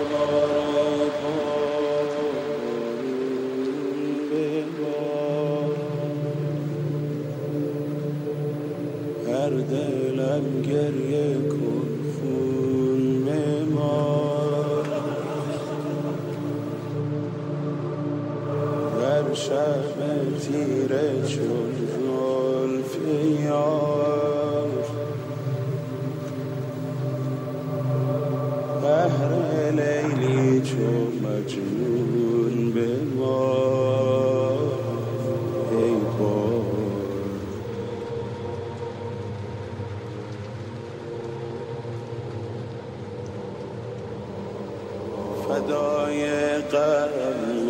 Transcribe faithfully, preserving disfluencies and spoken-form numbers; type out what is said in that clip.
هر دلم گریه کن خون بمار، هر شب تیره چون زلف یار، بهر لیلی چون مجنون بمار ای بار. فدای قلب